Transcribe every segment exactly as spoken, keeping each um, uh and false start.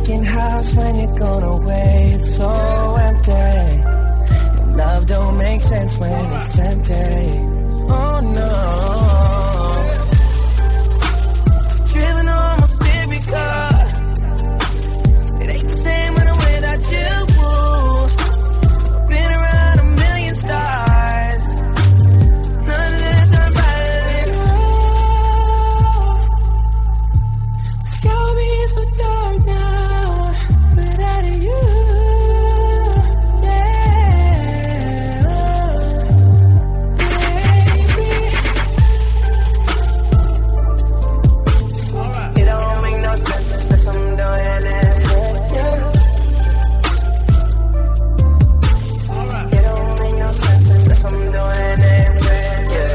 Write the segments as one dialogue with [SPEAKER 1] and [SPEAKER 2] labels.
[SPEAKER 1] vacant house when you're gone away. It's so empty. And love don't make sense when it's empty. Oh no. Driven almost every car. It ain't the same when I'm without you. Been around a million stars. None of that done better than you. The sky will be so dark now without you. Yeah, baby. It don't make no sense unless I'm doing it. I'm doing it with you.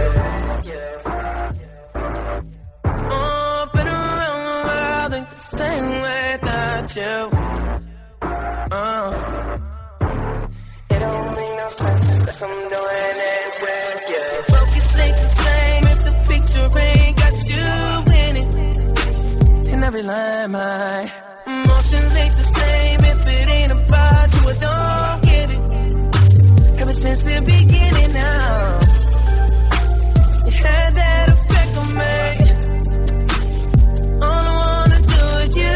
[SPEAKER 1] Oh, been around the world ain't the same without you. Uh, it don't make no sense unless I'm doing it with you. Focus ain't the same if the picture ain't got you in it. In every line, my emotions ain't the same if it ain't about you. I don't get it. Ever since the beginning now, you had that effect on me. All I wanna do is you.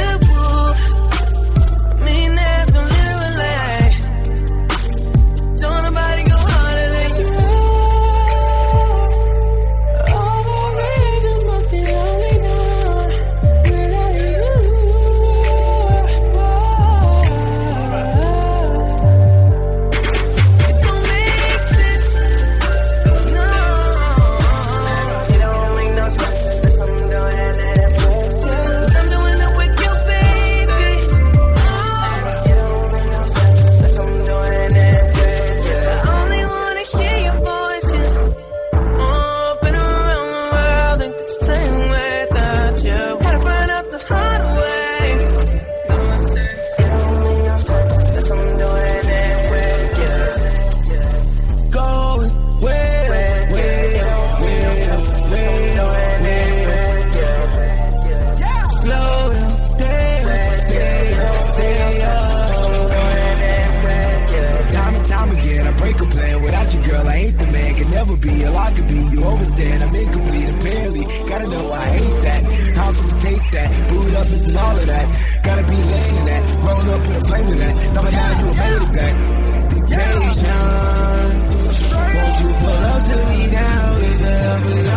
[SPEAKER 1] I mean that so literally. Don't nobody go harder than you. All the reasons must be lonely now without you.
[SPEAKER 2] Be all I could be, you overstand, I'm incomplete, apparently. Gotta know I hate that. How I'm supposed to take that? Boot up and all of that. Gotta be laying in that. Roll up with a flame in that. Number nine, you made it back. Be patient. Won't you pull up to me now with the